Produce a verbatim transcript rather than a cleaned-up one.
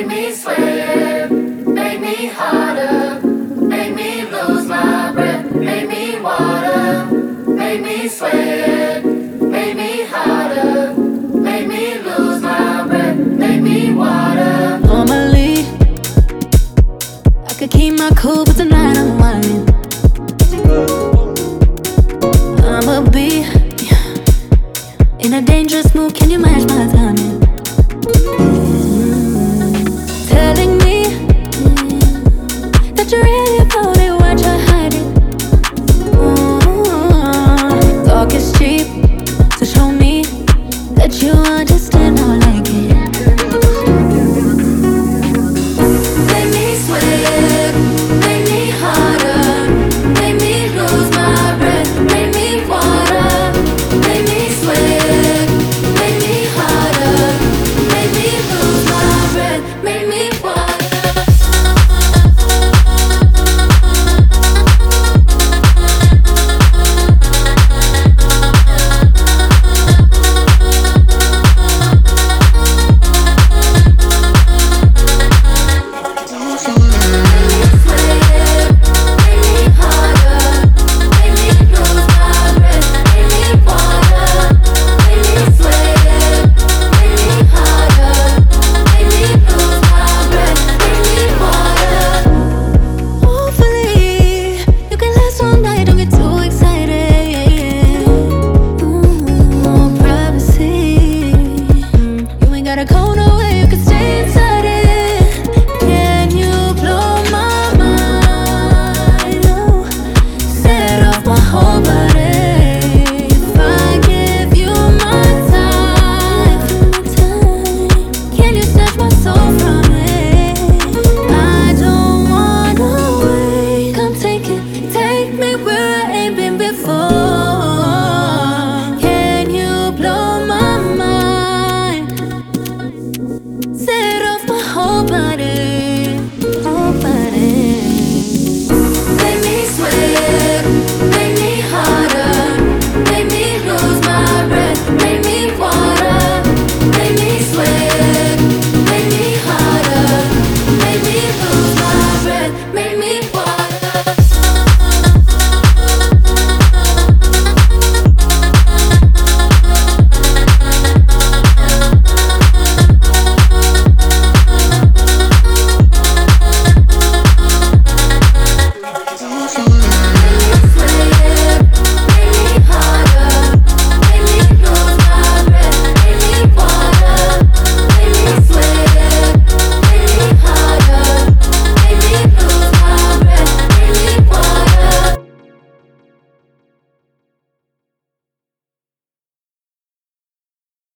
make me sweat, make me harder, make me lose my breath, make me water, make me sweat, make me harder, make me lose my breath, make me water. Normally, I could keep my cool, but tonight I'm whining. I'ma be in a dangerous mood, can you match my timing? Mm. Telling me that you're really about it, why try hide it? Mm. Talk is cheap, so show me that you understand how I like it. Make me sweat, make me harder, make me lose my breath, make me water, make me sweat, make me harder, make me lose my breath, make me water. Got a corner where you can stay inside it. Can you blow my mind? Oh, set off my whole body. If I give you my time, can you snatch my soul from it? I don't wanna wait. Come take it, take me where I ain't been before. Can you blow my mind? Set off my whole body.